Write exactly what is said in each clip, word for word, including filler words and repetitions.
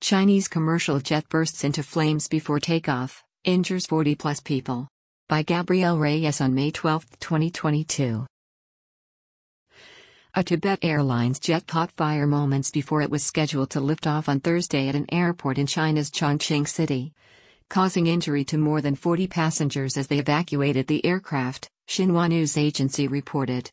Chinese commercial jet bursts into flames before takeoff, injures forty plus people. By Gabrielle Reyes on May twelfth, twenty twenty-two. A Tibet Airlines jet caught fire moments before it was scheduled to lift off on Thursday at an airport in China's Chongqing city, causing injury to more than forty passengers as they evacuated the aircraft, Xinhua news agency reported.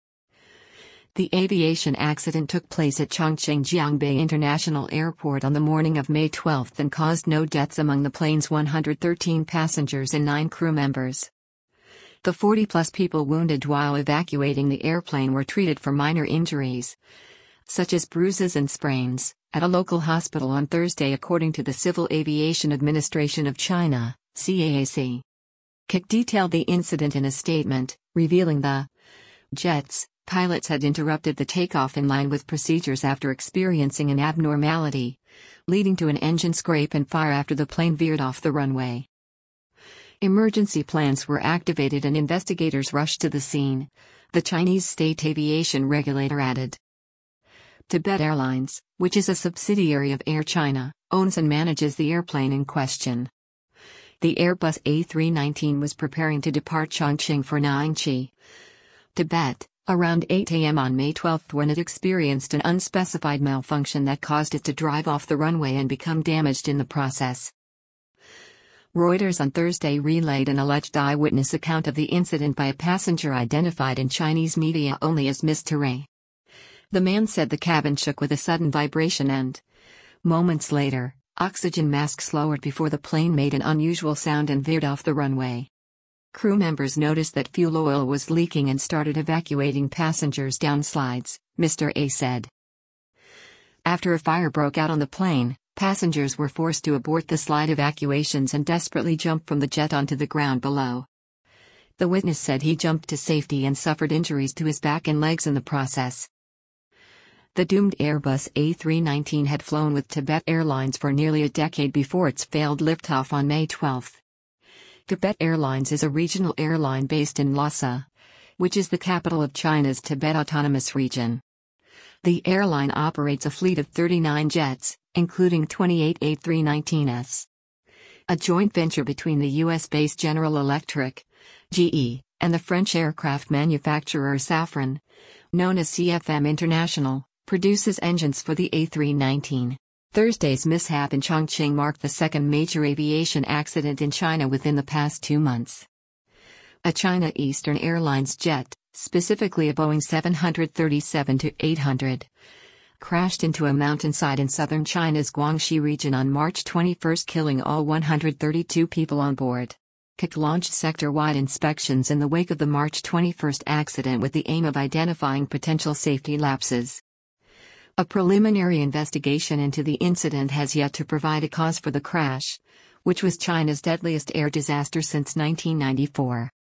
The aviation accident took place at Chongqing Jiangbei International Airport on the morning of May twelfth and caused no deaths among the plane's one hundred thirteen passengers and nine crew members. The forty plus people wounded while evacuating the airplane were treated for minor injuries, such as bruises and sprains, at a local hospital on Thursday, according to the Civil Aviation Administration of China, C A A C. C A C detailed the incident in a statement, revealing the jet's pilots had interrupted the takeoff in line with procedures after experiencing an abnormality, leading to an engine scrape and fire after the plane veered off the runway. Emergency plans were activated and investigators rushed to the scene, the Chinese state aviation regulator added. Tibet Airlines, which is a subsidiary of Air China, owns and manages the airplane in question. The Airbus A three nineteen was preparing to depart Chongqing for Ningxi, Tibet, around eight a m on May twelfth when it experienced an unspecified malfunction that caused it to drive off the runway and become damaged in the process. Reuters on Thursday relayed an alleged eyewitness account of the incident by a passenger identified in Chinese media only as Mister Ray. The man said the cabin shook with a sudden vibration and, moments later, oxygen masks lowered before the plane made an unusual sound and veered off the runway. Crew members noticed that fuel oil was leaking and started evacuating passengers down slides, Mister A said. After a fire broke out on the plane, passengers were forced to abort the slide evacuations and desperately jump from the jet onto the ground below. The witness said he jumped to safety and suffered injuries to his back and legs in the process. The doomed Airbus A three nineteen had flown with Tibet Airlines for nearly a decade before its failed liftoff on May twelfth. Tibet Airlines is a regional airline based in Lhasa, which is the capital of China's Tibet Autonomous Region. The airline operates a fleet of thirty-nine jets, including twenty-eight A three nineteen s. A joint venture between the U S-based General Electric, G E, and the French aircraft manufacturer Safran, known as C F M International, produces engines for the A three nineteen. Thursday's mishap in Chongqing marked the second major aviation accident in China within the past two months. A China Eastern Airlines jet, specifically a Boeing seven thirty-seven eight hundred, crashed into a mountainside in southern China's Guangxi region on March twenty-first, killing all one hundred thirty-two people on board. C A C launched sector-wide inspections in the wake of the March twenty-first accident with the aim of identifying potential safety lapses. A preliminary investigation into the incident has yet to provide a cause for the crash, which was China's deadliest air disaster since nineteen ninety-four.